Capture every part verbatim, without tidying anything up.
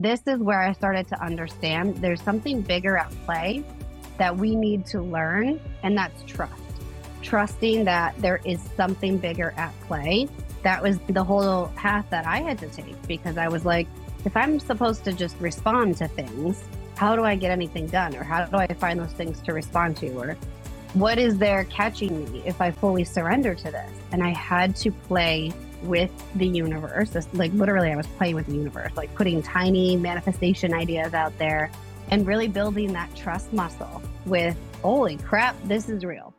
This is where I started to understand there's something bigger at play that we need to learn, and that's trust. Trusting that there is something bigger at play. That was the whole path that I had to take, because I was like, if I'm supposed to just respond to things, how do I get anything done? Or how do I find those things to respond to? Or what is there catching me if I fully surrender to this? And I had to play with the universe. This, like literally I was playing with the universe, like putting tiny manifestation ideas out there and really building that trust muscle with, holy crap, this is real.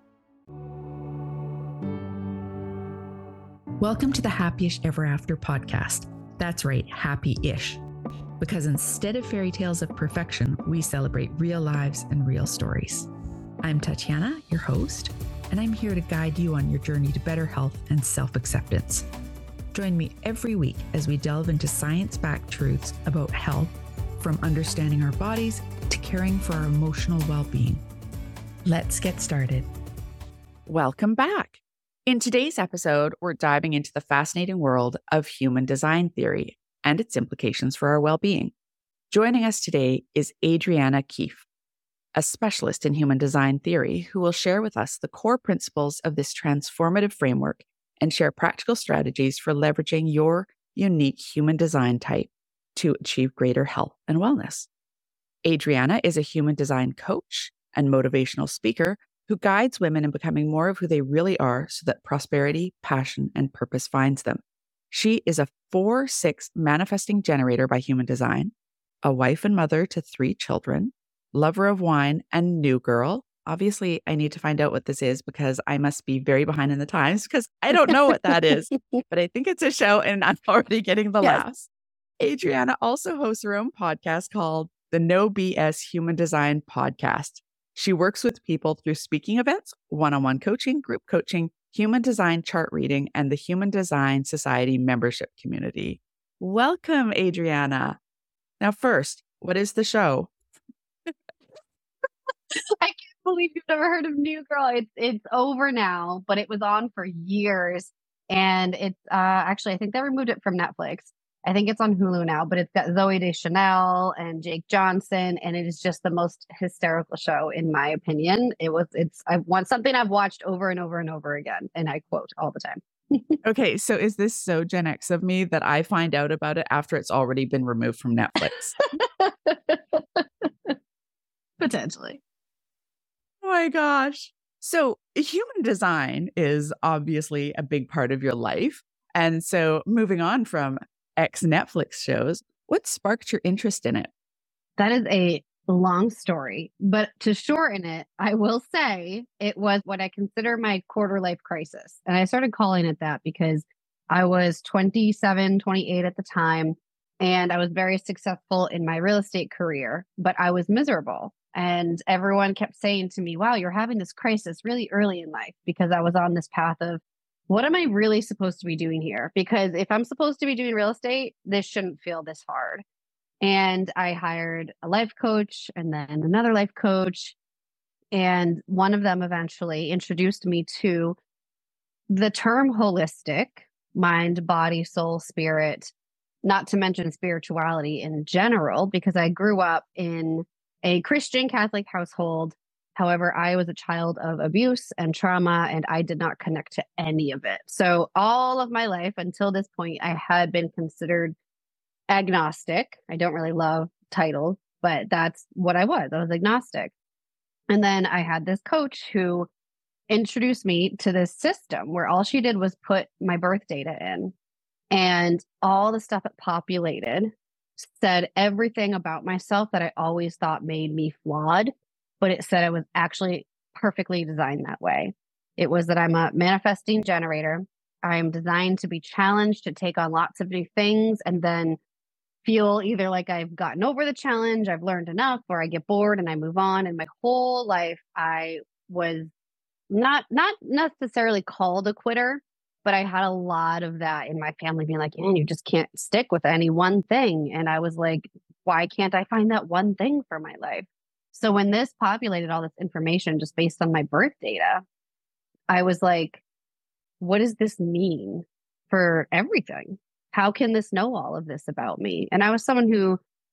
Welcome to the Happy-ish Ever After podcast. That's right, happy-ish. Because instead of fairy tales of perfection, we celebrate real lives and real stories. I'm Tatiana, your host, and I'm here to guide you on your journey to better health and self-acceptance. Join me every week as we delve into science-backed truths about health, from understanding our bodies to caring for our emotional well-being. Let's get started. Welcome back. In today's episode, we're diving into the fascinating world of human design theory and its implications for our well-being. Joining us today is Adriana Keefe, a specialist in human design theory who will share with us the core principles of this transformative framework and share practical strategies for leveraging your unique human design type to achieve greater health and wellness. Adriana is a human design coach and motivational speaker who guides women in becoming more of who they really are so that prosperity, passion, and purpose finds them. She is a four six manifesting generator by human design, a wife and mother to three children, lover of wine, and new girl. Obviously, I need to find out what this is because I must be very behind in the times because I don't know what that is, but I think it's a show and I'm already getting the Yes. laughs. Adriana also hosts her own podcast called the No B S Human Design Podcast. She works with people through speaking events, one-on-one coaching, group coaching, human design chart reading, and the Human Design Society membership community. Welcome, Adriana. Now, first, what is the show? I can't believe you've never heard of New Girl. It's it's over now, but it was on for years. And it's uh, actually, I think they removed it from Netflix. I think it's on Hulu now, but it's got Zooey Deschanel and Jake Johnson, and it is just the most hysterical show, in my opinion. It was, it's, I want something I've watched over and over and over again, and I quote all the time. Okay, so is this so Gen X of me that I find out about it after it's already been removed from Netflix? Potentially. Oh my gosh. So human design is obviously a big part of your life. And so moving on from ex Netflix shows, what sparked your interest in it? That is a long story, but to shorten it, I will say it was what I consider my quarter life crisis. And I started calling it that because I was twenty-seven, twenty-eight at the time, and I was very successful in my real estate career, but I was miserable. And everyone kept saying to me, wow, you're having this crisis really early in life, because I was on this path of, what am I really supposed to be doing here? Because if I'm supposed to be doing real estate, this shouldn't feel this hard. And I hired a life coach and then another life coach. And one of them eventually introduced me to the term holistic, mind, body, soul, spirit, not to mention spirituality in general, because I grew up in a Christian Catholic household. However, I was a child of abuse and trauma, and I did not connect to any of it. So all of my life until this point, I had been considered agnostic. I don't really love titles, but that's what I was. I was agnostic. And then I had this coach who introduced me to this system where all she did was put my birth data in, and all the stuff it populated said everything about myself that I always thought made me flawed, but it said I was actually perfectly designed that way. It was that I'm a manifesting generator. I'm designed to be challenged, to take on lots of new things, and then feel either like I've gotten over the challenge, I've learned enough, or I get bored and I move on. And my whole life, I was not not necessarily called a quitter, but I had a lot of that in my family being like, "Man, you just can't stick with any one thing." And I was like, why can't I find that one thing for my life? So when this populated all this information just based on my birth data, I was like, what does this mean for everything? How can this know all of this about me? And I was someone who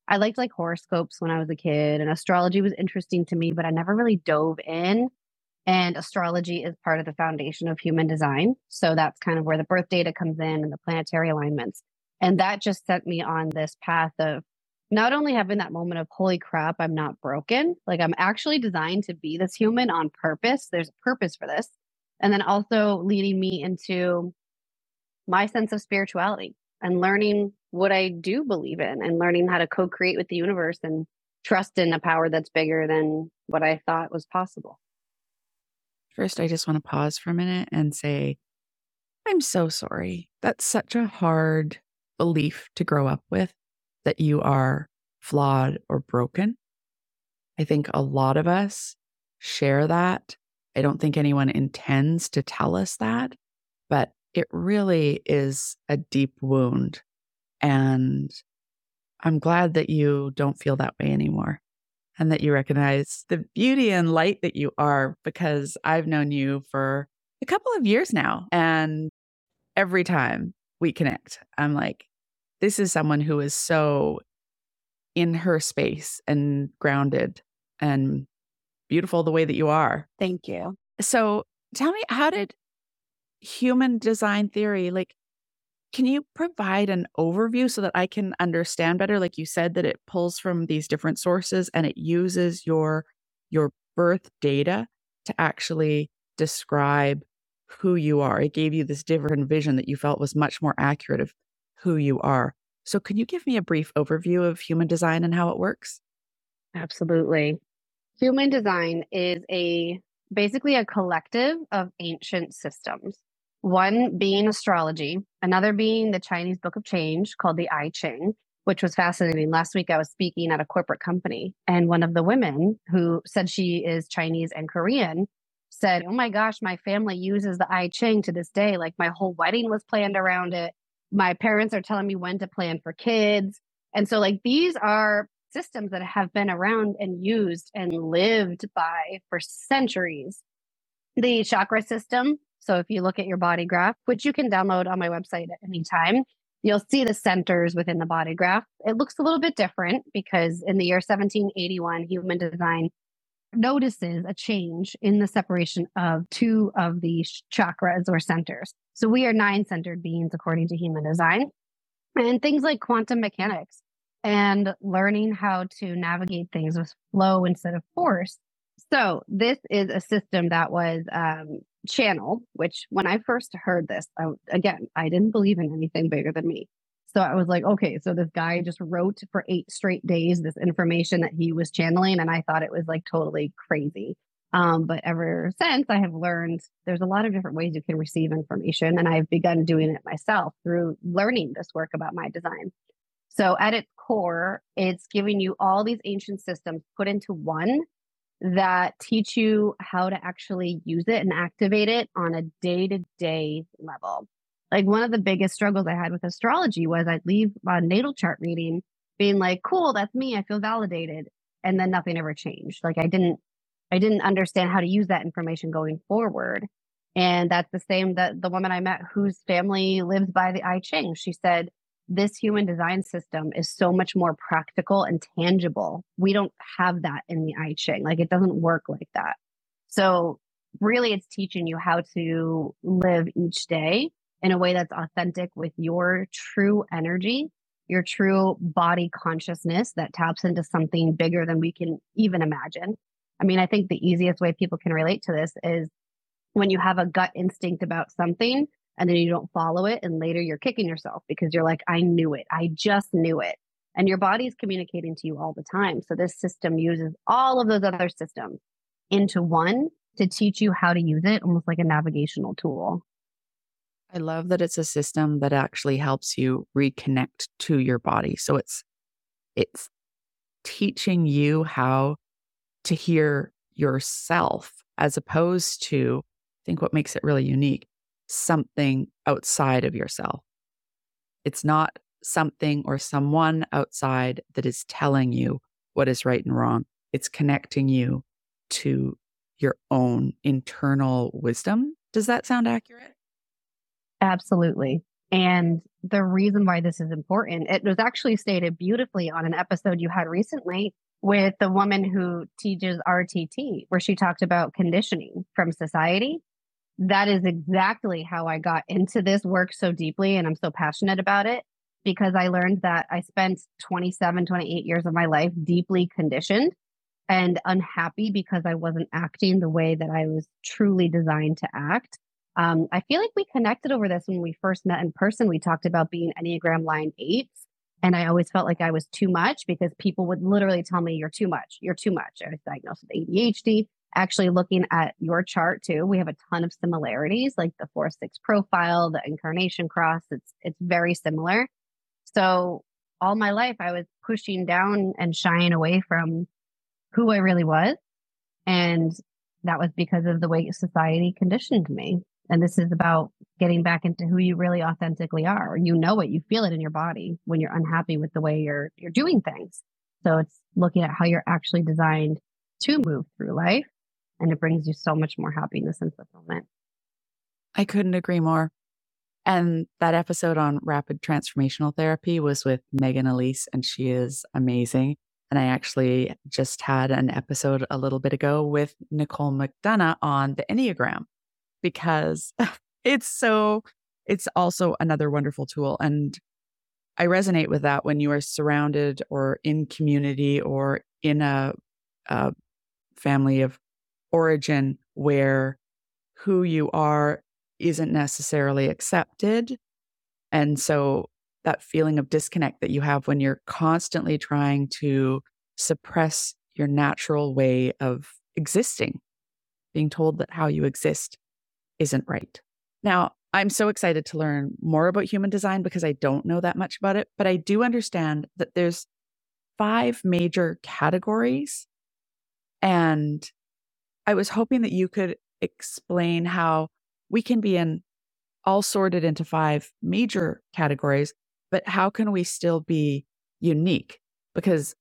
I liked like horoscopes when I was a kid, and astrology was interesting to me, but I never really dove in. And astrology is part of the foundation of human design. So that's kind of where the birth data comes in and the planetary alignments. And that just set me on this path of not only having that moment of, holy crap, I'm not broken. Like I'm actually designed to be this human on purpose. There's a purpose for this. And then also leading me into my sense of spirituality and learning what I do believe in and learning how to co-create with the universe and trust in a power that's bigger than what I thought was possible. First, I just want to pause for a minute and say, I'm so sorry. That's such a hard belief to grow up with, that you are flawed or broken. I think a lot of us share that. I don't think anyone intends to tell us that, but it really is a deep wound. And I'm glad that you don't feel that way anymore and that you recognize the beauty and light that you are, because I've known you for a couple of years now. And every time we connect, I'm like, this is someone who is so in her space and grounded and beautiful the way that you are. Thank you. So tell me, how did human design theory, like, can you provide an overview so that I can understand better? Like you said, that it pulls from these different sources and it uses your your birth data to actually describe who you are. It gave you this different vision that you felt was much more accurate of who you are. So can you give me a brief overview of human design and how it works? Absolutely. Human design is a basically a collective of ancient systems. One being astrology, another being the Chinese Book of Change called the I Ching, which was fascinating. Last week I was speaking at a corporate company, and one of the women who said she is Chinese and Korean said, oh my gosh, my family uses the I Ching to this day. Like my whole wedding was planned around it. My parents are telling me when to plan for kids. And so like these are systems that have been around and used and lived by for centuries. The chakra system. So if you look at your body graph, which you can download on my website at any time, you'll see the centers within the body graph. It looks a little bit different because in the year seventeen eighty-one, human design notices a change in the separation of two of the chakras or centers. So we are nine-centered beings according to human design. And things like quantum mechanics and learning how to navigate things with flow instead of force. So this is a system that was um, channeled, which when I first heard this, I, again, I didn't believe in anything bigger than me. So I was like, okay, so this guy just wrote for eight straight days this information that he was channeling. And I thought it was like totally crazy. Um, but ever since, I have learned there's a lot of different ways you can receive information. And I've begun doing it myself through learning this work about my design. So at its core, it's giving you all these ancient systems put into one that teach you how to actually use it and activate it on a day-to-day level. Like one of the biggest struggles I had with astrology was I'd leave a natal chart reading being like, cool, that's me. I feel validated. And then nothing ever changed. Like I didn't, I didn't understand how to use that information going forward. And that's the same that the woman I met whose family lives by the I Ching. She said, this human design system is so much more practical and tangible. We don't have that in the I Ching. Like it doesn't work like that. So really it's teaching you how to live each day in a way that's authentic with your true energy, your true body consciousness that taps into something bigger than we can even imagine. I mean, I think the easiest way people can relate to this is when you have a gut instinct about something and then you don't follow it. And later you're kicking yourself because you're like, I knew it. I just knew it. And your body's communicating to you all the time. So this system uses all of those other systems into one to teach you how to use it, almost like a navigational tool. I love that it's a system that actually helps you reconnect to your body. So it's it's teaching you how to hear yourself as opposed to, I think what makes it really unique, something outside of yourself. It's not something or someone outside that is telling you what is right and wrong. It's connecting you to your own internal wisdom. Does that sound accurate? Absolutely. And the reason why this is important. It was actually stated beautifully on an episode you had recently with the woman who teaches R T T, where she talked about conditioning from society. That is exactly how I got into this work so deeply. And I'm so passionate about it because I learned that I spent twenty-seven, twenty-eight years of my life deeply conditioned and unhappy because I wasn't acting the way that I was truly designed to act. Um, I feel like we connected over this when we first met in person. We talked about being Enneagram line eights. And I always felt like I was too much because people would literally tell me, you're too much, you're too much. I was diagnosed with A D H D. Actually, looking at your chart too, we have a ton of similarities, like the four six profile, the incarnation cross. It's it's very similar. So all my life, I was pushing down and shying away from who I really was. And that was because of the way society conditioned me. And this is about getting back into who you really authentically are. You know it, you feel it in your body when you're unhappy with the way you're you're doing things. So it's looking at how you're actually designed to move through life. And it brings you so much more happiness and fulfillment. I couldn't agree more. And that episode on rapid transformational therapy was with Megan Elise, and she is amazing. And I actually just had an episode a little bit ago with Nicole McDonough on the Enneagram, because it's so, it's also another wonderful tool. And I resonate with that when you are surrounded or in community or in a, a family of origin where who you are isn't necessarily accepted. And so that feeling of disconnect that you have when you're constantly trying to suppress your natural way of existing, being told that how you exist isn't right. Now, I'm so excited to learn more about human design because I don't know that much about it, but I do understand that there's five major categories. And I was hoping that you could explain how we can be in all sorted into five major categories, but how can we still be unique? Because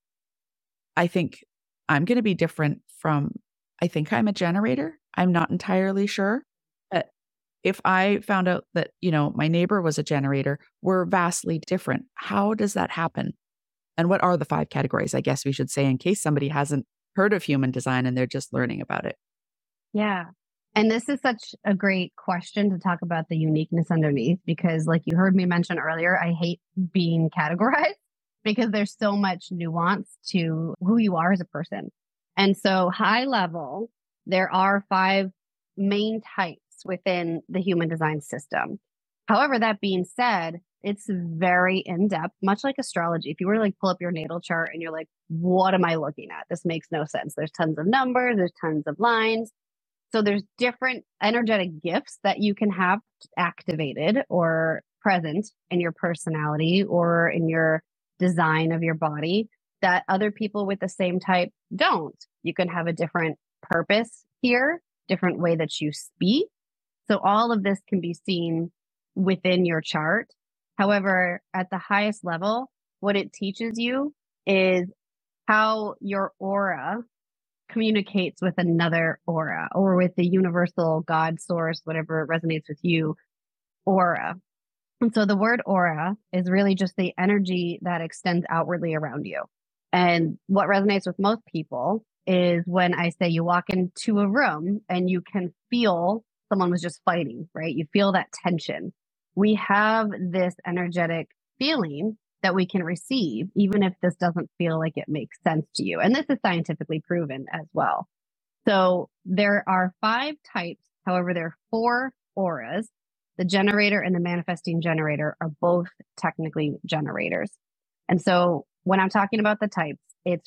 I think I'm going to be different from, I think I'm a generator. I'm not entirely sure. But if I found out that, you know, my neighbor was a generator, we're vastly different. How does that happen? And what are the five categories, I guess we should say, in case somebody hasn't heard of human design and they're just learning about it? Yeah. And this is such a great question to talk about the uniqueness underneath, because like you heard me mention earlier, I hate being categorized because there's so much nuance to who you are as a person. And so high level, there are five main types within the human design system. However, that being said, it's very in-depth, much like astrology. If you were to like pull up your natal chart and you're like, what am I looking at? This makes no sense. There's tons of numbers, there's tons of lines. So there's different energetic gifts that you can have activated or present in your personality or in your design of your body that other people with the same type don't. You can have a different purpose here, different way that you speak. So all of this can be seen within your chart. However, at the highest level, what it teaches you is how your aura communicates with another aura or with the universal God source, whatever resonates with you, aura. And so the word aura is really just the energy that extends outwardly around you. And what resonates with most people is when I say you walk into a room and you can feel someone was just fighting, right? You feel that tension. We have this energetic feeling that we can receive, even if this doesn't feel like it makes sense to you. And this is scientifically proven as well. So there are five types. However, there are four auras. The generator and the manifesting generator are both technically generators. And so when I'm talking about the types, it's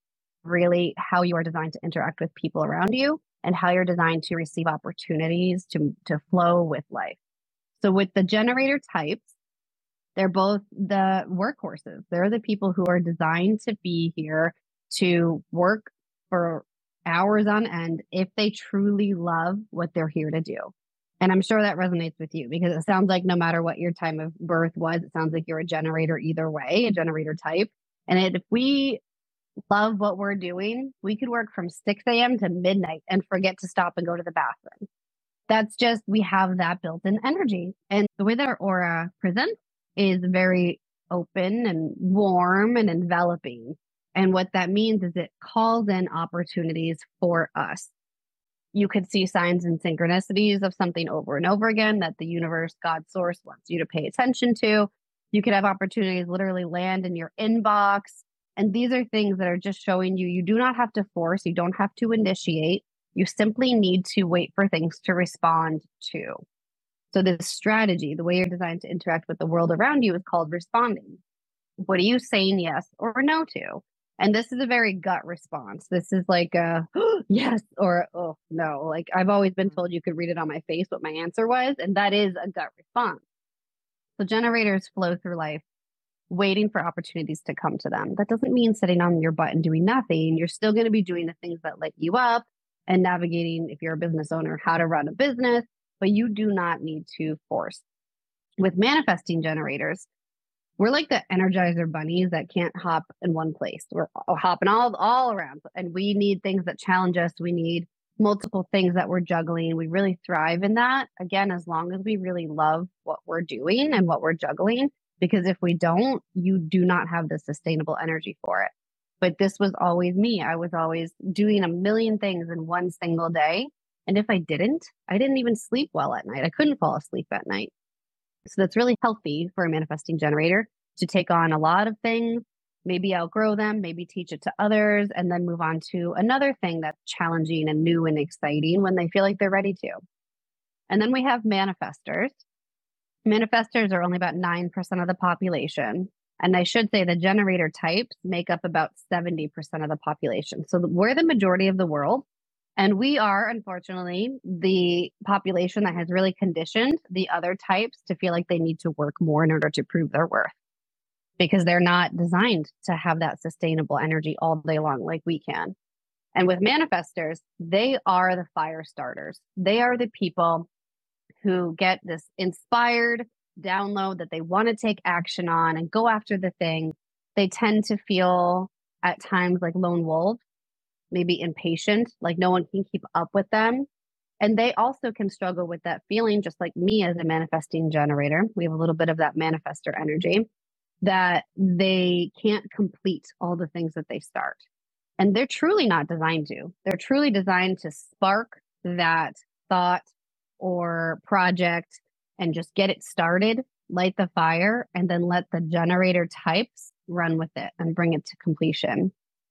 really how you are designed to interact with people around you and how you're designed to receive opportunities to, to flow with life. So with the generator types, they're both the workhorses. They're the people who are designed to be here to work for hours on end if they truly love what they're here to do. And I'm sure that resonates with you because it sounds like no matter what your time of birth was, it sounds like you're a generator either way, a generator type. And if we love what we're doing, we could work from six a.m. to midnight and forget to stop and go to the bathroom. That's just, we have that built-in energy. And the way that our aura presents is very open and warm and enveloping. And what that means is it calls in opportunities for us. You could see signs and synchronicities of something over and over again that the universe, God, source wants you to pay attention to. You could have opportunities literally land in your inbox. And these are things that are just showing you, you do not have to force, you don't have to initiate. You simply need to wait for things to respond to. So this strategy, the way you're designed to interact with the world around you, is called responding. What are you saying yes or no to? And this is a very gut response. This is like a oh, yes or oh no. Like I've always been told you could read it on my face what my answer was, and that is a gut response. So generators flow through life waiting for opportunities to come to them. That doesn't mean sitting on your butt and doing nothing. You're still going to be doing the things that light you up and navigating, if you're a business owner, how to run a business, but you do not need to force. With manifesting generators, we're like the Energizer bunnies that can't hop in one place. We're hopping all, all around, and we need things that challenge us. We need multiple things that we're juggling. We really thrive in that. Again, as long as we really love what we're doing and what we're juggling, because if we don't, you do not have the sustainable energy for it. But this was always me. I was always doing a million things in one single day. And if I didn't, I didn't even sleep well at night. I couldn't fall asleep at night. So that's really healthy for a manifesting generator to take on a lot of things, maybe outgrow them, maybe teach it to others, and then move on to another thing that's challenging and new and exciting when they feel like they're ready to. And then we have manifestors. Manifestors are only about nine percent of the population. And I should say the generator types make up about seventy percent of the population. So we're the majority of the world. And we are, unfortunately, the population that has really conditioned the other types to feel like they need to work more in order to prove their worth, because they're not designed to have that sustainable energy all day long like we can. And with manifestors, they are the fire starters. They are the people who get this inspired download that they want to take action on and go after the thing. They tend to feel at times like lone wolves, maybe impatient, like no one can keep up with them. And they also can struggle with that feeling, just like me as a manifesting generator. We have a little bit of that manifestor energy, that they can't complete all the things that they start. And they're truly not designed to. They're truly designed to spark that thought or project and just get it started, light the fire, and then let the generator types run with it and bring it to completion.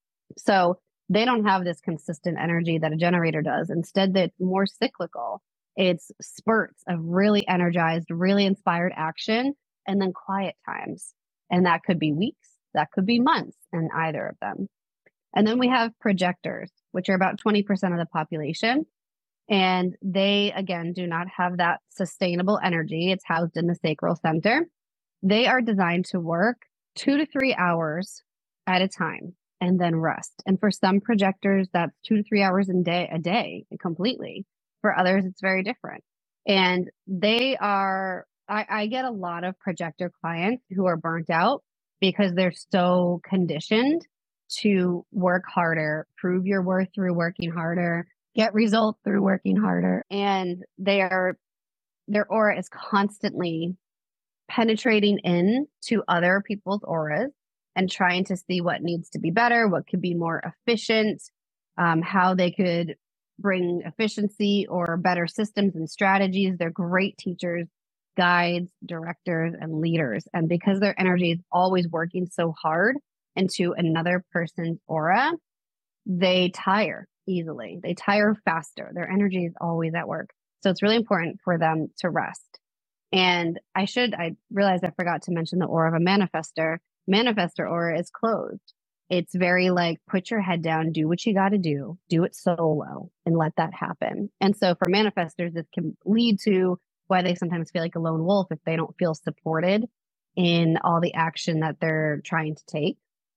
So they don't have this consistent energy that a generator does. Instead, it's more cyclical. It's spurts of really energized, really inspired action, and then quiet times. And that could be weeks, that could be months in either of them. And then we have projectors, which are about twenty percent of the population. And they, again, do not have that sustainable energy. It's housed in the sacral center. They are designed to work two to three hours at a time and then rest. And for some projectors, that's two to three hours a day, a day completely. For others, it's very different. And they are, I, I get a lot of projector clients who are burnt out because they're so conditioned to work harder, prove your worth through working harder, get results through working harder. And they are, their aura is constantly penetrating in to other people's auras and trying to see what needs to be better, what could be more efficient, um, how they could bring efficiency or better systems and strategies. They're great teachers, guides, directors, and leaders. And because their energy is always working so hard into another person's aura, they tire easily. They tire faster. Their energy is always at work. So it's really important for them to rest. And I should, I realized I forgot to mention the aura of a manifestor. Manifestor aura is closed. It's very like, put your head down, do what you got to do, do it solo, and let that happen. And so for manifestors, this can lead to why they sometimes feel like a lone wolf if they don't feel supported in all the action that they're trying to take.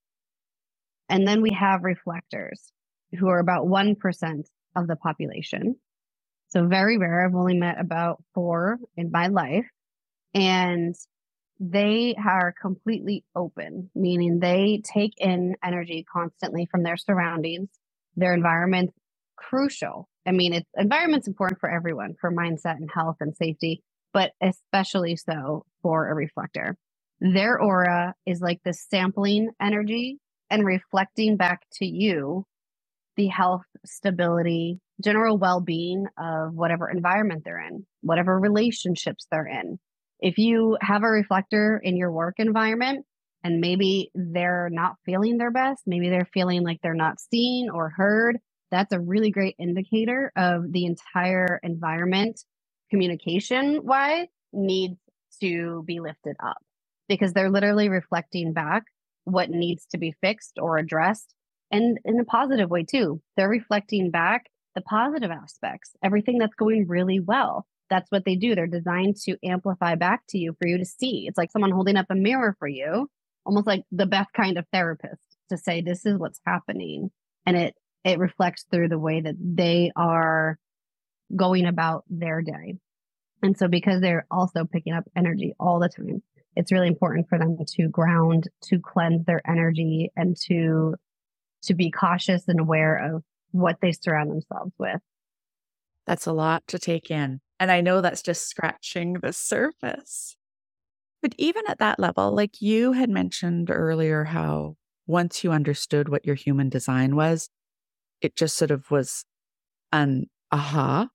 And then we have reflectors, who are about one percent of the population. So very rare. I've only met about four in my life. And they are completely open, meaning they take in energy constantly from their surroundings. Their environment's crucial. I mean, it's environment's important for everyone, for mindset and health and safety, but especially so for a reflector. Their aura is like the sampling energy and reflecting back to you the health, stability, general well-being of whatever environment they're in, whatever relationships they're in. If you have a reflector in your work environment and maybe they're not feeling their best, maybe they're feeling like they're not seen or heard, that's a really great indicator of the entire environment communication-wise needs to be lifted up because they're literally reflecting back what needs to be fixed or addressed. And in a positive way too. They're reflecting back the positive aspects, everything that's going really well. That's what they do. They're designed to amplify back to you for you to see. It's like someone holding up a mirror for you, almost like the best kind of therapist to say, this is what's happening. And it, it reflects through the way that they are going about their day. And so because they're also picking up energy all the time, it's really important for them to ground, to cleanse their energy, and to to be cautious and aware of what they surround themselves with. That's a lot to take in. And I know that's just scratching the surface. But even at that level, like you had mentioned earlier, how once you understood what your human design was, it just sort of was an aha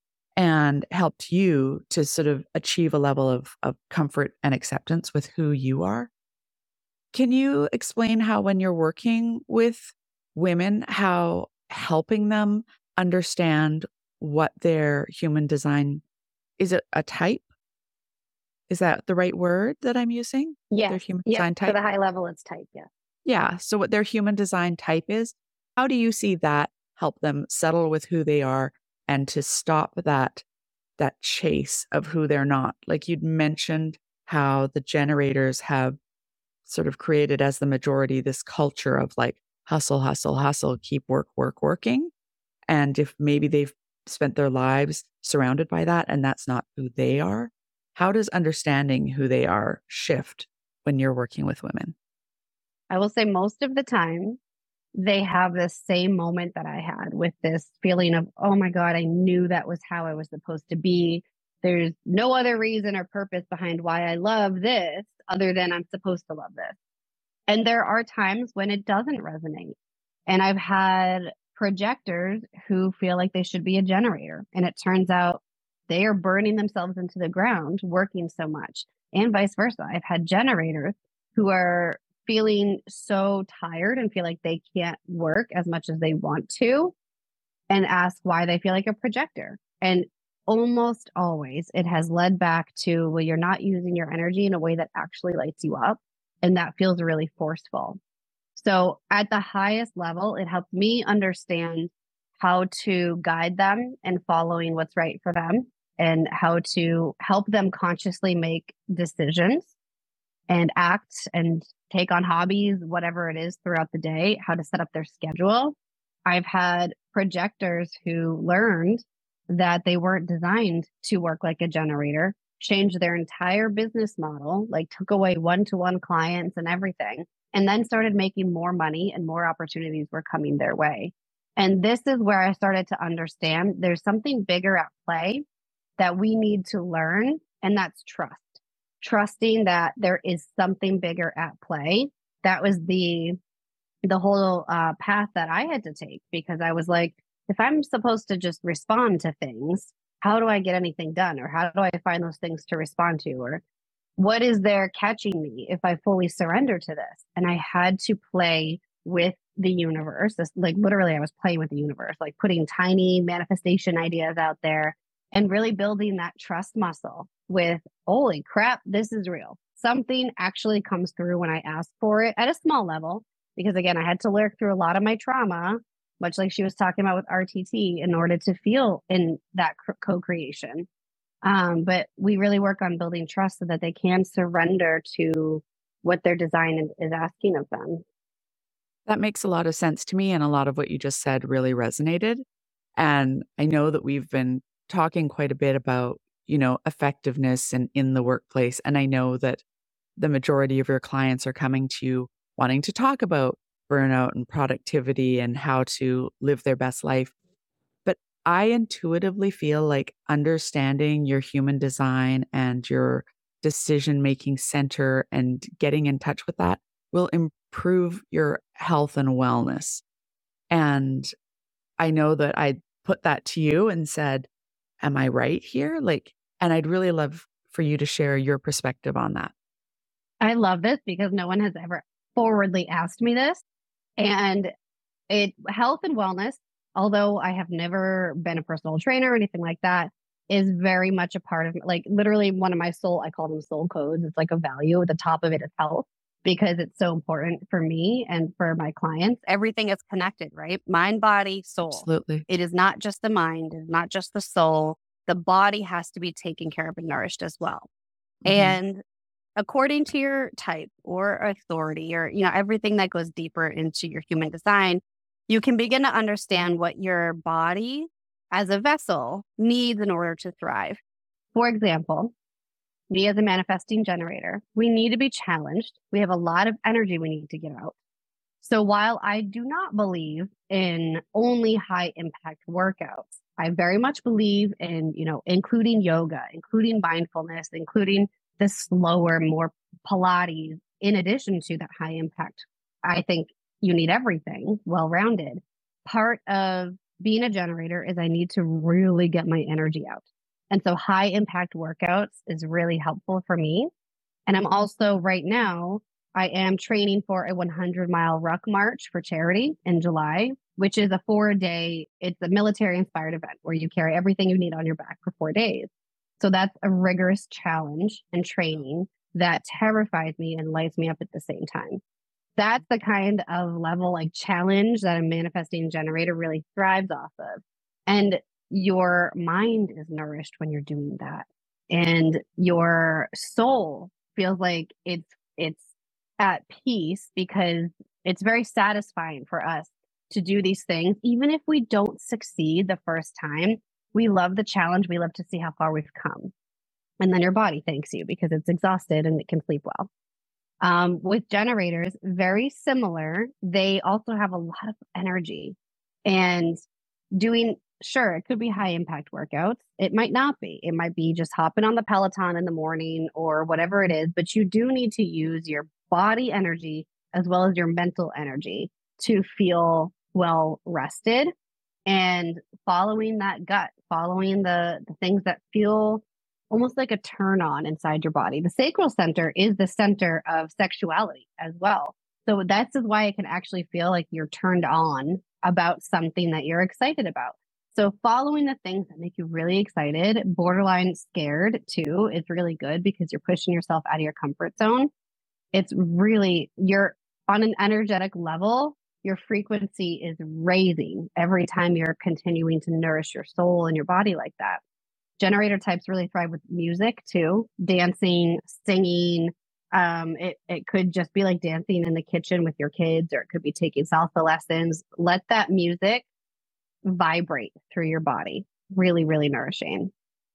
and helped you to sort of achieve a level of, of comfort and acceptance with who you are. Can you explain how when you're working with women, how helping them understand what their human design, is it a type? Is that the right word that I'm using? Yeah. Their human Yep. design type? For the high level, it's type. Yeah. Yeah. So what their human design type is, how do you see that help them settle with who they are and to stop that, that chase of who they're not? Like you'd mentioned how the generators have sort of created as the majority this culture of like hustle, hustle, hustle, keep work, work, working. And if maybe they've spent their lives surrounded by that and that's not who they are, how does understanding who they are shift when you're working with women? I will say most of the time they have the same moment that I had with this feeling of, oh my God, I knew that was how I was supposed to be. There's no other reason or purpose behind why I love this other than I'm supposed to love this. And there are times when it doesn't resonate. And I've had projectors who feel like they should be a generator. And it turns out they are burning themselves into the ground working so much, and vice versa. I've had generators who are feeling so tired and feel like they can't work as much as they want to and ask why they feel like a projector. And almost always it has led back to, well, you're not using your energy in a way that actually lights you up. And that feels really forceful. So at the highest level, it helped me understand how to guide them in following what's right for them and how to help them consciously make decisions and act and take on hobbies, whatever it is throughout the day, how to set up their schedule. I've had projectors who learned that they weren't designed to work like a generator, changed their entire business model, like took away one-to-one clients and everything, and then started making more money and more opportunities were coming their way. And this is where I started to understand there's something bigger at play that we need to learn, and that's trust. Trusting that there is something bigger at play. That was the the whole uh, path that I had to take, because I was like, if I'm supposed to just respond to things, how do I get anything done? Or how do I find those things to respond to? Or what is there catching me if I fully surrender to this? And I had to play with the universe. This, like literally I was playing with the universe, like putting tiny manifestation ideas out there and really building that trust muscle with, holy crap, this is real. Something actually comes through when I ask for it at a small level. Because again, I had to work through a lot of my trauma, much like she was talking about with R T T, in order to feel in that co-creation. Um, but we really work on building trust so that they can surrender to what their design is asking of them. That makes a lot of sense to me. And a lot of what you just said really resonated. And I know that we've been talking quite a bit about, you know, effectiveness and in the workplace. And I know that the majority of your clients are coming to you wanting to talk about burnout and productivity and how to live their best life. But I intuitively feel like understanding your human design and your decision-making center and getting in touch with that will improve your health and wellness. And I know that I put that to you and said, am I right here? Like, and I'd really love for you to share your perspective on that. I love this because no one has ever forwardly asked me this. And it health and wellness, although I have never been a personal trainer or anything like that, is very much a part of, like, literally one of my soul, I call them soul codes. It's like a value. At the top of it is health, because it's so important for me and for my clients. Everything is connected, right? Mind, body, soul. Absolutely. It is not just the mind, it's not just the soul. The body has to be taken care of and nourished as well. Mm-hmm. And according to your type or authority, or, you know, everything that goes deeper into your human design, you can begin to understand what your body as a vessel needs in order to thrive. For example, me as a manifesting generator, we need to be challenged. We have a lot of energy we need to get out. So while I do not believe in only high impact workouts, I very much believe in, you know, including yoga, including mindfulness, including the slower, more Pilates, in addition to that high impact. I think you need everything well-rounded. Part of being a generator is I need to really get my energy out. And so high impact workouts is really helpful for me. And I'm also right now, I am training for a one hundred mile ruck march for charity in July, which is a four day, it's a military inspired event where you carry everything you need on your back for four days. So that's a rigorous challenge and training that terrifies me and lights me up at the same time. That's the kind of level, like, challenge that a manifesting generator really thrives off of. And your mind is nourished when you're doing that. And your soul feels like it's it's at peace, because it's very satisfying for us to do these things. Even if we don't succeed the first time, we love the challenge. We love to see how far we've come. And then your body thanks you because it's exhausted and it can sleep well. Um, with generators, very similar. They also have a lot of energy, and doing, sure, it could be high impact workouts. It might not be. It might be just hopping on the Peloton in the morning or whatever it is, but you do need to use your body energy as well as your mental energy to feel well rested, and following that gut, following the, the things that feel almost like a turn on inside your body. The sacral center is the center of sexuality as well. So that's why it can actually feel like you're turned on about something that you're excited about. So following the things that make you really excited, borderline scared too, is really good because you're pushing yourself out of your comfort zone. It's really, you're on an energetic level, your frequency is raising every time you're continuing to nourish your soul and your body like that. Generator types really thrive with music too, dancing, singing. Um, it, it could just be like dancing in the kitchen with your kids, or it could be taking salsa lessons. Let that music vibrate through your body. Really, really nourishing.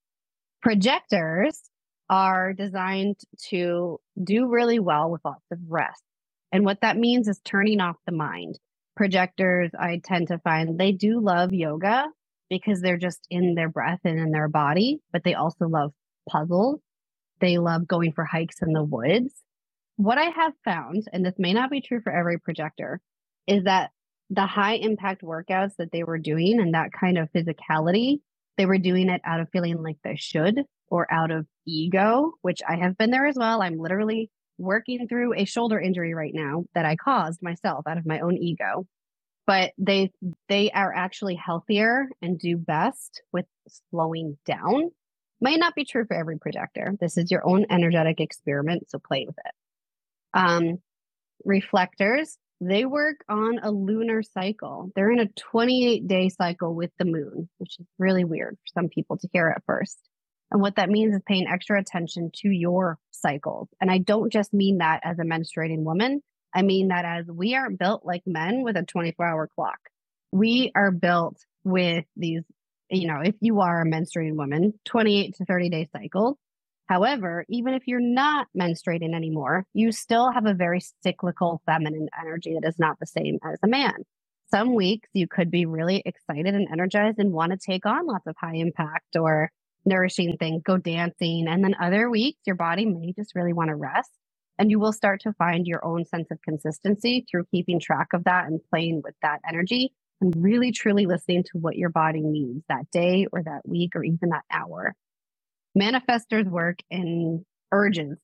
Projectors are designed to do really well with lots of rest. And what that means is turning off the mind. Projectors, I tend to find, they do love yoga because they're just in their breath and in their body, but they also love puzzles. They love going for hikes in the woods. What I have found, and this may not be true for every projector, is that the high impact workouts that they were doing and that kind of physicality, they were doing it out of feeling like they should, or out of ego, which I have been there as well. I'm literally working through a shoulder injury right now that I caused myself out of my own ego. But they they are actually healthier and do best with slowing down. Might not be true for every projector. This is your own energetic experiment, so play with it. Um, reflectors, they work on a lunar cycle. They're in a twenty-eight day cycle with the moon, which is really weird for some people to hear at first. And what that means is paying extra attention to your cycles. And I don't just mean that as a menstruating woman. I mean that as we aren't built like men with a twenty-four hour clock. We are built with these, you know, if you are a menstruating woman, twenty-eight to thirty day cycles. However, even if you're not menstruating anymore, you still have a very cyclical feminine energy that is not the same as a man. Some weeks you could be really excited and energized and want to take on lots of high impact or nourishing things, go dancing. And then other weeks, your body may just really want to rest. And you will start to find your own sense of consistency through keeping track of that and playing with that energy and really truly listening to what your body needs that day or that week or even that hour. Manifestors work in urges.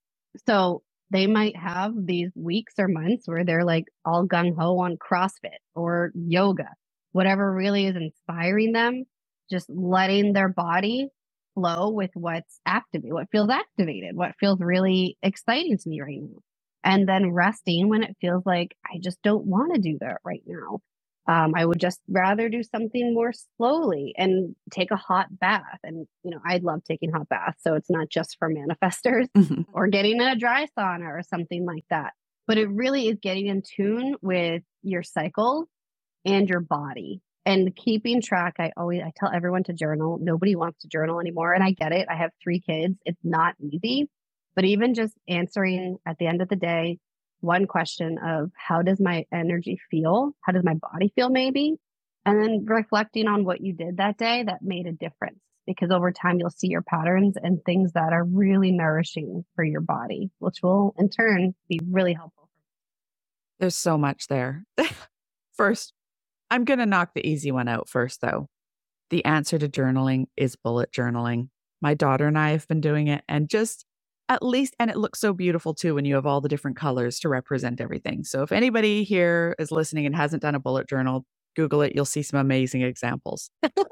So they might have these weeks or months where they're like all gung ho on CrossFit or yoga, whatever really is inspiring them, just letting their body flow with what's activated, what feels activated, what feels really exciting to me right now. And then resting when it feels like I just don't want to do that right now. Um, I would just rather do something more slowly and take a hot bath. And, you know, I love taking hot baths. So it's not just for manifestors or getting in a dry sauna or something like that. But it really is getting in tune with your cycle and your body and keeping track. I always, I tell everyone to journal. Nobody wants to journal anymore. And I get it. I have three kids. It's not easy, but even just answering at the end of the day, one question of how does my energy feel? How does my body feel maybe? And then reflecting on what you did that day that made a difference, because over time you'll see your patterns and things that are really nourishing for your body, which will in turn be really helpful. There's so much there. First, I'm going to knock the easy one out first, though. The answer to journaling is bullet journaling. My daughter and I have been doing it, and just at least, and it looks so beautiful too when you have all the different colors to represent everything. So if anybody here is listening and hasn't done a bullet journal, Google it. You'll see some amazing examples.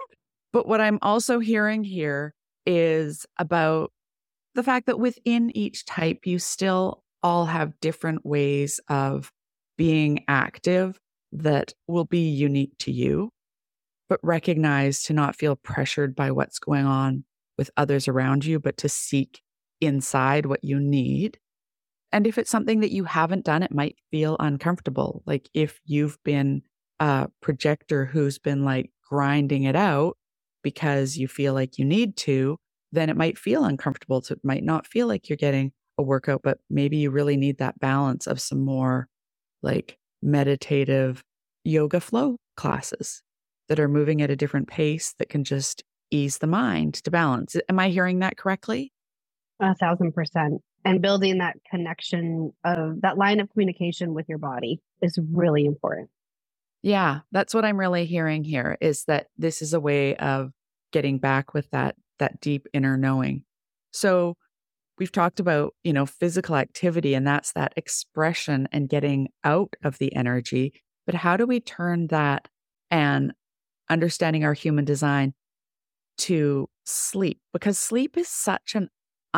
But what I'm also hearing here is about the fact that within each type, you still all have different ways of being active that will be unique to you, but recognize to not feel pressured by what's going on with others around you, but to seek inside what you need. And if it's something that you haven't done, it might feel uncomfortable. Like if you've been a projector who's been like grinding it out because you feel like you need to, then it might feel uncomfortable. So it might not feel like you're getting a workout, but maybe you really need that balance of some more like meditative yoga flow classes that are moving at a different pace that can just ease the mind to balance. Am I hearing that correctly? A thousand percent. And building that connection of that line of communication with your body is really important. Yeah, that's what I'm really hearing here, is that this is a way of getting back with that, that deep inner knowing. So we've talked about, you know, physical activity, and that's that expression and getting out of the energy. But how do we turn that and understanding our human design to sleep? Because sleep is such an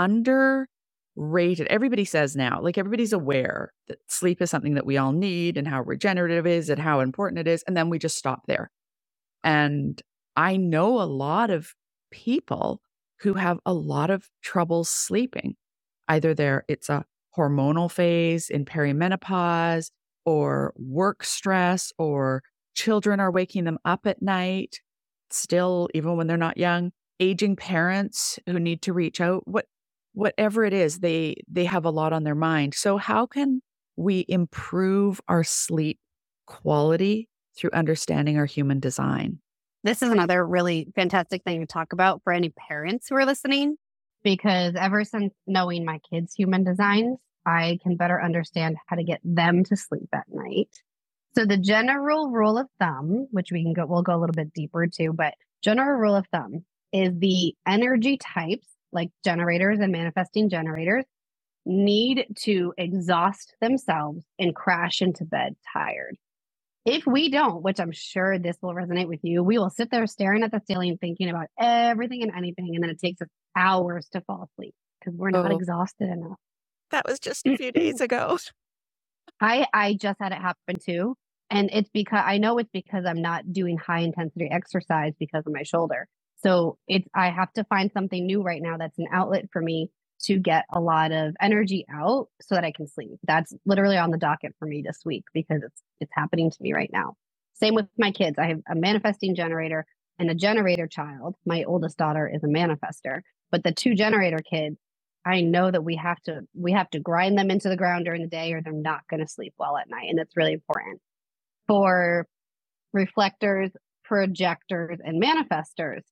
underrated, everybody says now, like everybody's aware that sleep is something that we all need and how regenerative it is and how important it is. And then we just stop there. And I know a lot of people who have a lot of trouble sleeping. Either there, it's a hormonal phase in perimenopause, or work stress, or children are waking them up at night, still, even when they're not young, aging parents who need to reach out. What Whatever it is, they they have a lot on their mind. So how can we improve our sleep quality through understanding our human design? This is another really fantastic thing to talk about for any parents who are listening, because ever since knowing my kids' human designs, I can better understand how to get them to sleep at night. So the general rule of thumb, which we can go, we'll go a little bit deeper too, but general rule of thumb is the energy types, like generators and manifesting generators, need to exhaust themselves and crash into bed tired. If we don't, which I'm sure this will resonate with you, we will sit there staring at the ceiling, thinking about everything and anything. And then it takes us hours to fall asleep because we're not Oh, exhausted enough. that was just a few days ago. I, I just had it happen too. And it's because I know it's because I'm not doing high intensity exercise because of my shoulder. So it's, I have to find something new right now that's an outlet for me to get a lot of energy out so that I can sleep. That's literally on the docket for me this week because it's it's happening to me right now. Same with my kids. I have a manifesting generator and a generator child. My oldest daughter is a manifester, but the two generator kids, I know that we have to we have to grind them into the ground during the day or they're not going to sleep well at night, and that's really important. For reflectors, projectors, and manifestors,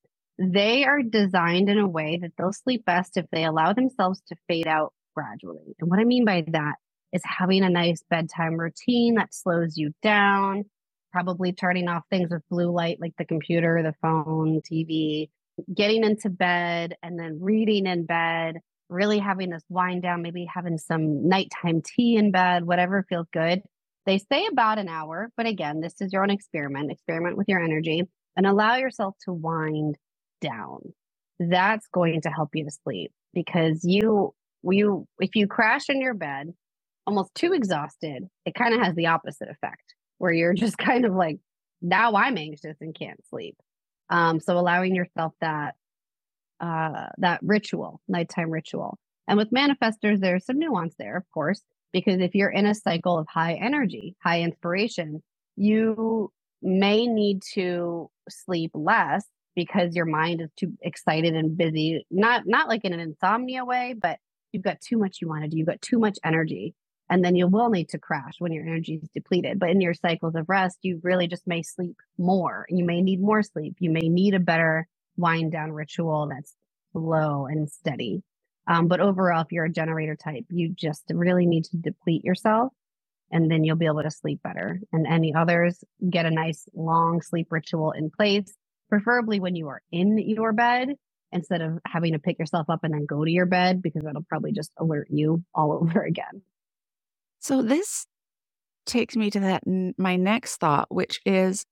they are designed in a way that they'll sleep best if they allow themselves to fade out gradually. And what I mean by that is having a nice bedtime routine that slows you down, probably turning off things with blue light like the computer, the phone, T V, getting into bed and then reading in bed, really having this wind down, maybe having some nighttime tea in bed, whatever feels good. They say about an hour, but again, this is your own experiment. Experiment with your energy and allow yourself to wind down. That's going to help you to sleep because you, you, if you crash in your bed, almost too exhausted, it kind of has the opposite effect where you're just kind of like, now I'm anxious and can't sleep. Um, so allowing yourself that, uh, that ritual, nighttime ritual. And with manifestors, there's some nuance there, of course, because if you're in a cycle of high energy, high inspiration, you may need to sleep less because your mind is too excited and busy, not, not like in an insomnia way, but you've got too much you want to do. You've got too much energy. And then you will need to crash when your energy is depleted. But in your cycles of rest, you really just may sleep more. You may need more sleep. You may need a better wind down ritual that's slow and steady. Um, but overall, if you're a generator type, you just really need to deplete yourself and then you'll be able to sleep better. And any others, get a nice long sleep ritual in place, preferably when you are in your bed instead of having to pick yourself up and then go to your bed because that'll probably just alert you all over again. So this takes me to that my next thought, which is,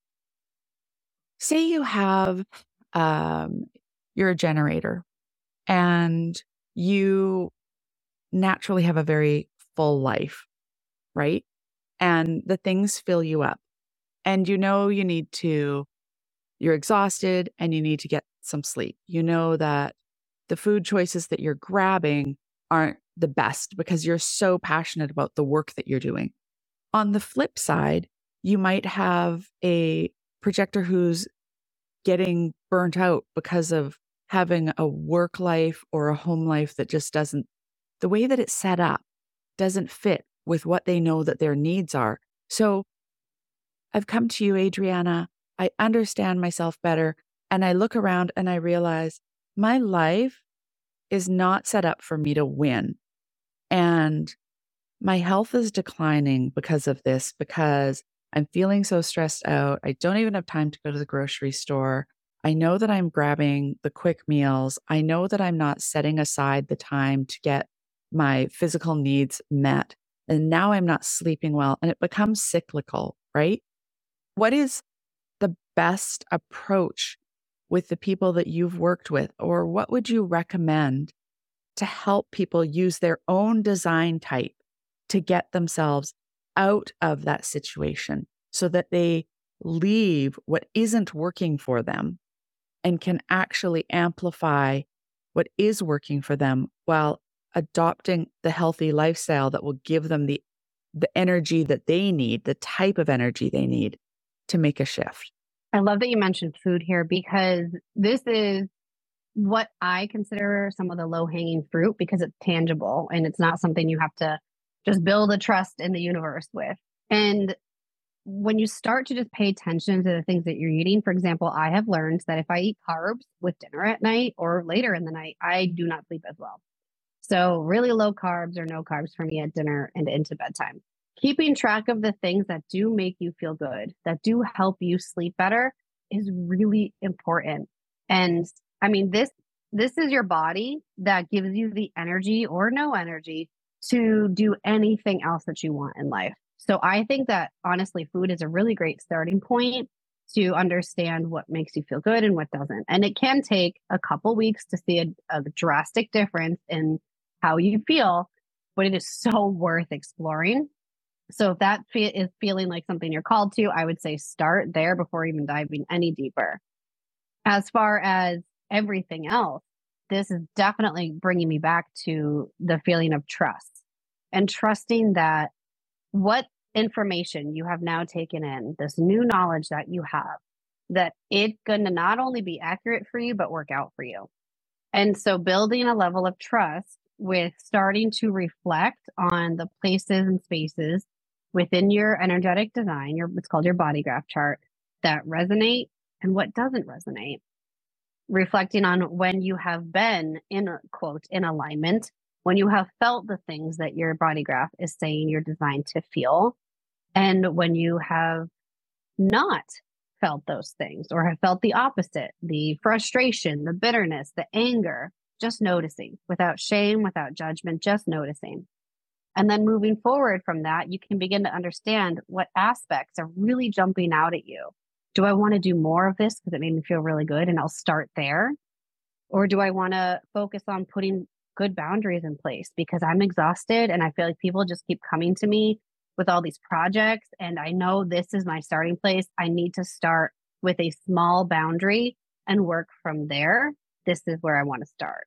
say you have, um, you're a generator and you naturally have a very full life, right? And the things fill you up and you know you need to, you're exhausted and you need to get some sleep. You know that the food choices that you're grabbing aren't the best because you're so passionate about the work that you're doing. On the flip side, you might have a projector who's getting burnt out because of having a work life or a home life that just doesn't, the way that it's set up doesn't fit with what they know that their needs are. So I've come to you, Adriana. I understand myself better. And I look around and I realize my life is not set up for me to win. And my health is declining because of this, because I'm feeling so stressed out. I don't even have time to go to the grocery store. I know that I'm grabbing the quick meals. I know that I'm not setting aside the time to get my physical needs met. And now I'm not sleeping well and it becomes cyclical, right? What is the best approach with the people that you've worked with? Or what would you recommend to help people use their own design type to get themselves out of that situation so that they leave what isn't working for them and can actually amplify what is working for them while adopting the healthy lifestyle that will give them the, the energy that they need, the type of energy they need to make a shift? I love that you mentioned food here because this is what I consider some of the low-hanging fruit because it's tangible and it's not something you have to just build a trust in the universe with. And when you start to just pay attention to the things that you're eating, for example, I have learned that if I eat carbs with dinner at night or later in the night, I do not sleep as well. So really low carbs or no carbs for me at dinner and into bedtime. Keeping track of the things that do make you feel good, that do help you sleep better is really important. And I mean, this, this is your body that gives you the energy or no energy to do anything else that you want in life. So I think that honestly, food is a really great starting point to understand what makes you feel good and what doesn't. And it can take a couple weeks to see a, a drastic difference in how you feel, but it is so worth exploring. So if that fe- is feeling like something you're called to, I would say start there before even diving any deeper. As far as everything else, this is definitely bringing me back to the feeling of trust and trusting that what information you have now taken in, this new knowledge that you have, that it's going to not only be accurate for you, but work out for you. And so building a level of trust with starting to reflect on the places and spaces within your energetic design, your, it's called your body graph chart, that resonate and what doesn't resonate. reflecting on when you have been in a quote in alignment, when you have felt the things that your body graph is saying you're designed to feel, and when you have not felt those things or have felt the opposite, the frustration, the bitterness, the anger, just noticing without shame, without judgment, just noticing. And then moving forward from that, you can begin to understand what aspects are really jumping out at you. Do I want to do more of this because it made me feel really good and I'll start there? Or do I want to focus on putting good boundaries in place because I'm exhausted and I feel like people just keep coming to me with all these projects and I know this is my starting place. I need to start with a small boundary and work from there. This is where I want to start.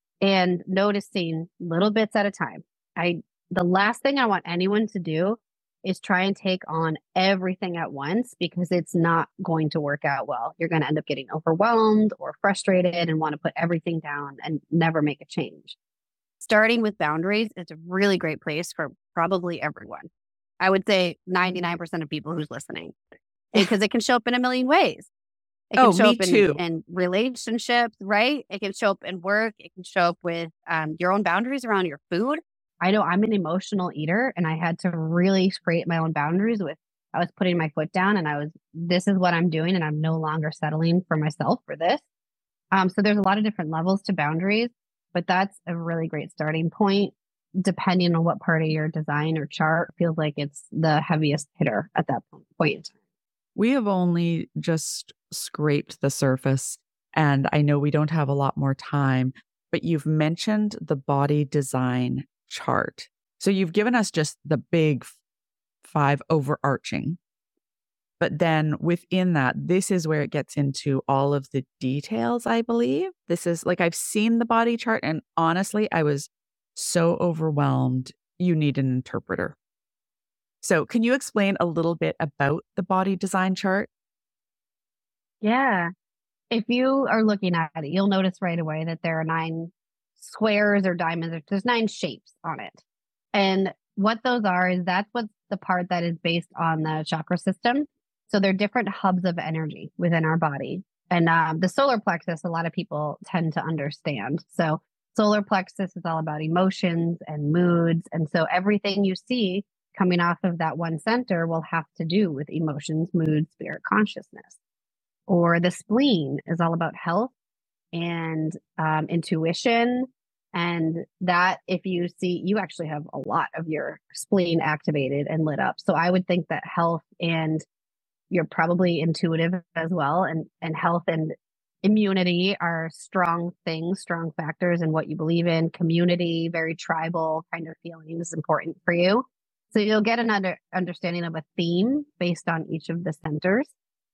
And noticing little bits at a time. I the last thing I want anyone to do is try and take on everything at once because it's not going to work out well. You're going to end up getting overwhelmed or frustrated and want to put everything down and never make a change. Starting with boundaries is a really great place for probably everyone. I would say ninety-nine percent of people who's listening, because it can show up in a million ways. It can oh, show me up in, too. in relationships, right? It can show up in work. It can show up with um, your own boundaries around your food. I know I'm an emotional eater and I had to really create my own boundaries with, I was putting my foot down and I was, this is what I'm doing and I'm no longer settling for myself for this. Um, so there's a lot of different levels to boundaries, but that's a really great starting point. Depending on what part of your design or chart feels like it's the heaviest hitter at that point in time. We have only just scraped the surface, and I know we don't have a lot more time, but you've mentioned the body design chart. So you've given us just the big five overarching, but then within that, this is where it gets into all of the details, I believe. This is like, I've seen the body chart and honestly, I was so overwhelmed. You need an interpreter. So can you explain a little bit about the body design chart? Yeah. If you are looking at it, you'll notice right away that there are nine squares or diamonds. There's nine shapes on it. And what those are is that's what's the part that is based on the chakra system. So they're different hubs of energy within our body. And um, the solar plexus, a lot of people tend to understand. So solar plexus is all about emotions and moods. And so everything you see coming off of that one center will have to do with emotions, mood, spirit, consciousness. Or the spleen is all about health and um, intuition. And that if you see, you actually have a lot of your spleen activated and lit up. So I would think that health and you're probably intuitive as well. And, and health and immunity are strong things, strong factors in what you believe in. Community, very tribal kind of feeling is important for you. So you'll get an under, understanding of a theme based on each of the centers.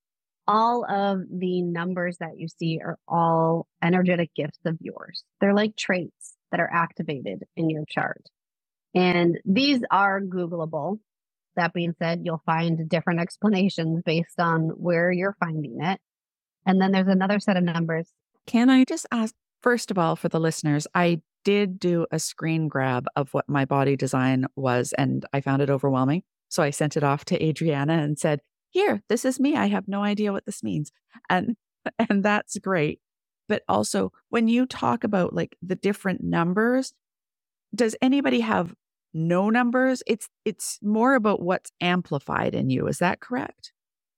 All of the numbers that you see are all energetic gifts of yours. They're like traits that are activated in your chart. And these are Googleable. That being said, you'll find different explanations based on where you're finding it. And then there's another set of numbers. Can I just ask, first of all, for the listeners, I did do a screen grab of what my body design was, and I found it overwhelming. So I sent it off to Adriana and said, here, this is me. I have no idea what this means. And, and that's great. But also when you talk about like the different numbers, does anybody have no numbers? It's, it's more about what's amplified in you. Is that correct?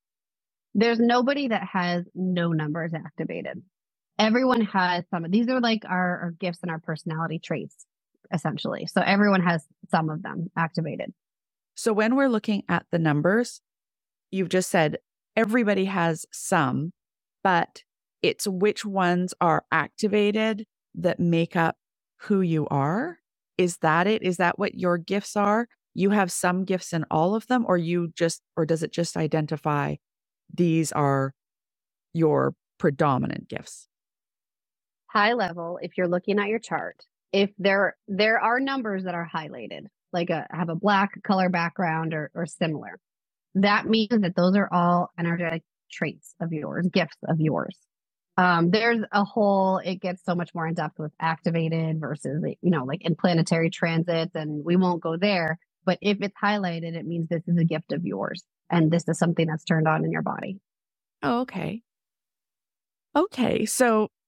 There's nobody that has no numbers activated. Everyone has some of these are like our, our gifts and our personality traits, essentially. So everyone has some of them activated. So when we're looking at the numbers, you've just said everybody has some, but it's which ones are activated that make up who you are. Is that it? Is that what your gifts are? You have some gifts in all of them, or you just, or does it just identify these are your predominant gifts? High level, if you're looking at your chart, if there there are numbers that are highlighted, like a have a black color background or, or similar, that means that those are all energetic traits of yours, gifts of yours. Um, there's a whole, it gets so much more in depth with activated versus, you know, like in planetary transits, and we won't go there. But if it's highlighted, it means this is a gift of yours. And this is something that's turned on in your body. Oh, okay. Okay. So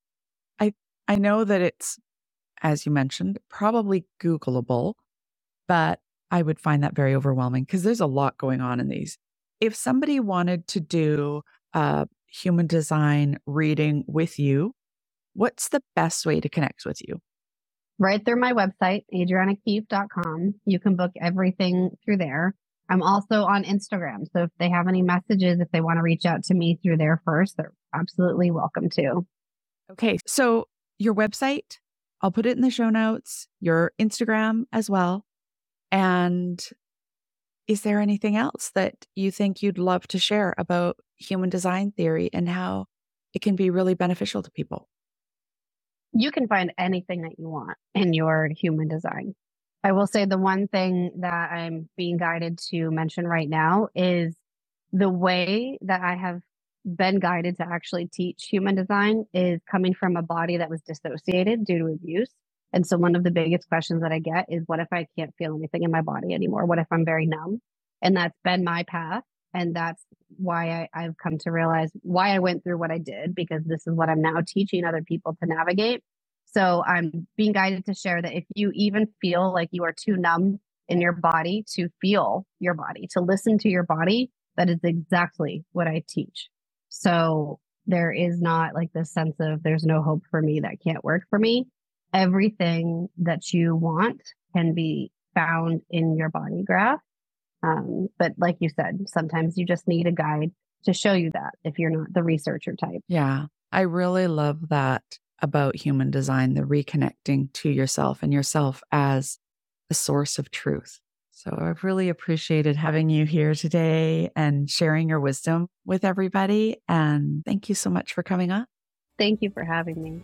I know that it's, as you mentioned, probably Googleable, but I would find that very overwhelming because there's a lot going on in these. If somebody wanted to do a human design reading with you, what's the best way to connect with you? Right through my website, adriana keefe dot com. You can book everything through there. I'm also on Instagram. So if they have any messages, if they want to reach out to me through there first, they're absolutely welcome to. Okay. So your website, I'll put it in the show notes, your Instagram as well. And is there anything else that you think you'd love to share about human design theory and how it can be really beneficial to people? You can find anything that you want in your human design. I will say the one thing that I'm being guided to mention right now is the way that I have been guided to actually teach human design is coming from a body that was dissociated due to abuse. And so one of the biggest questions that I get is, what if I can't feel anything in my body anymore? What if I'm very numb? And that's been my path. And that's why I, I've come to realize why I went through what I did, because this is what I'm now teaching other people to navigate. So I'm being guided to share that if you even feel like you are too numb in your body to feel your body, to listen to your body, that is exactly what I teach. So there is not like this sense of there's no hope for me, that can't work for me. Everything that you want can be found in your body graph. Um, but like you said, sometimes you just need a guide to show you that if you're not the researcher type. Yeah, I really love that about human design, the reconnecting to yourself and yourself as a source of truth. So I've really appreciated having you here today and sharing your wisdom with everybody. And thank you so much for coming on. Thank you for having me.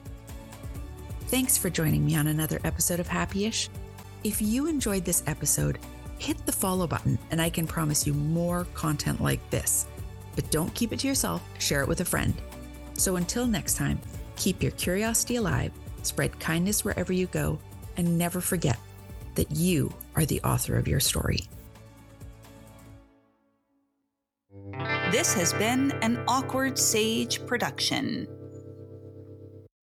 Thanks for joining me on another episode of Happy-ish. If you enjoyed this episode, hit the follow button and I can promise you more content like this. But don't keep it to yourself, share it with a friend. So until next time, keep your curiosity alive, spread kindness wherever you go, and never forget that you are the author of your story. This has been an Awkward Sage production.